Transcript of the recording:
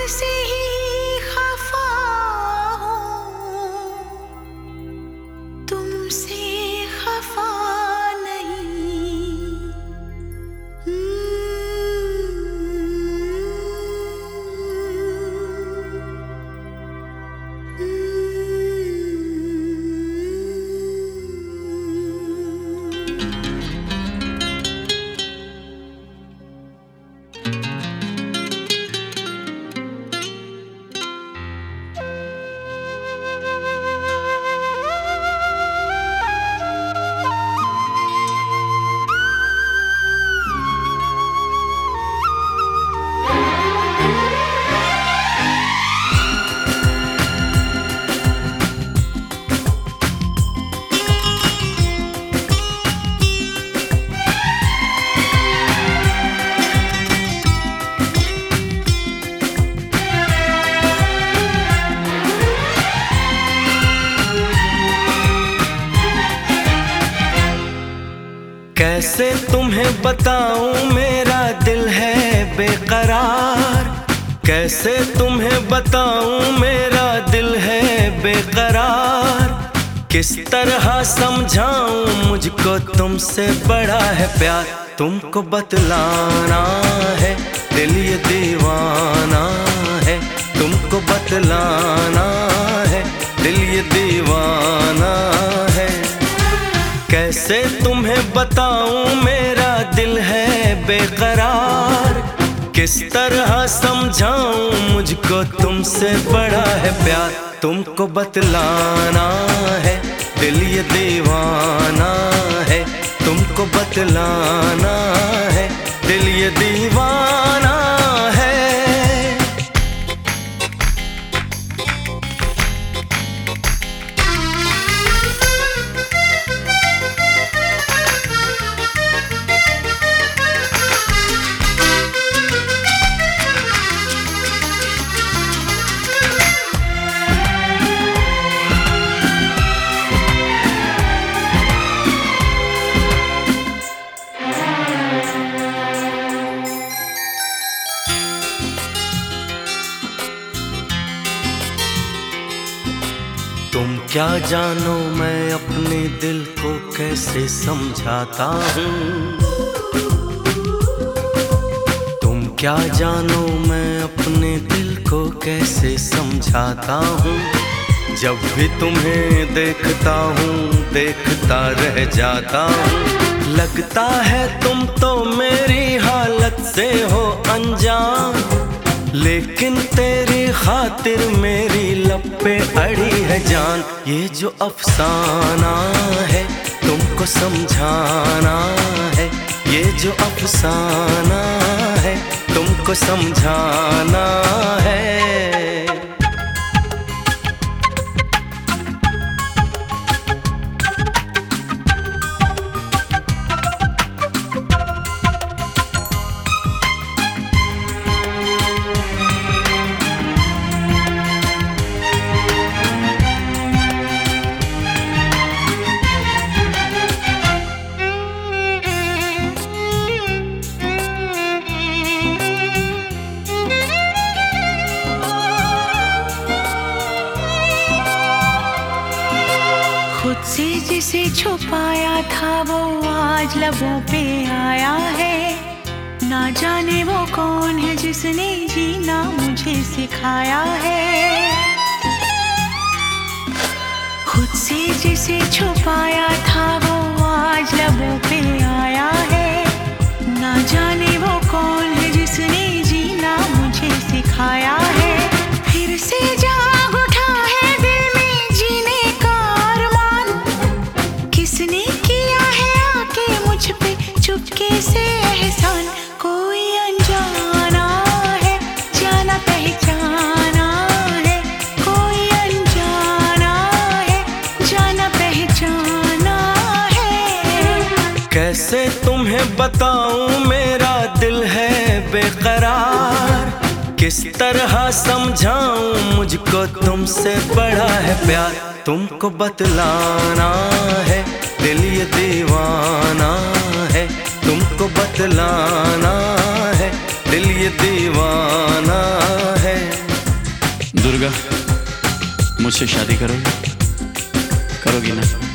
तुमसे ही खफा हूँ, तुमसे खफा नहीं। कैसे तुम्हें बताऊं मेरा दिल है बेकरार, कैसे तुम्हें बताऊं मेरा दिल है बेकरार। किस तरह समझाऊं मुझको तुमसे बड़ा है प्यार, तुमको बतलाना है दिल ये दीवाना है, तुमको बतलाना है दिल ये दीवाना है। कैसे तुम्हें बताऊं मेरा दिल है बेकरार, किस तरह समझाऊं मुझको तुमसे बड़ा है प्यार, तुमको बतलाना है दिल ये दीवाना है, तुमको बतलाना है दिल ये दीवाना है। तुम क्या जानो मैं अपने दिल को कैसे समझाता हूँ, तुम क्या जानो मैं अपने दिल को कैसे समझाता हूँ। जब भी तुम्हें देखता हूँ देखता रह जाता हूँ, लगता है तुम तो मेरी हालत से हो अनजान, लेकिन तेरी खातिर मेरी लब पे अड़ी है जान। ये जो अफसाना है तुमको समझाना है, ये जो अफसाना है तुमको समझाना है। खुद से जिसे छुपाया था वो आज लबों पे आया है, ना जाने वो कौन है जिसने जीना मुझे सिखाया है। खुद से जिसे छुपाया था वो आज लबों पे आया है, ना जाने वो कौन है जिसने जीना मुझे सिखाया है। फिर से जाग उठा है दिल में जीने का अरमान, किसने किया है आके मुझ पे चुपके से एहसान। कोई अनजाना है जाना पहचाना है, कोई अनजाना है जाना पहचाना है। कैसे तुम्हें बताऊं मेरा दिल है बेकरार, किस तरह समझाऊं मुझको तुमसे बड़ा है प्यार, तुमको बतलाना है दिल ये दीवाना है, तुमको बतलाना है दिल ये दीवाना है। दुर्गा, मुझसे शादी करोगी? करोगी ना?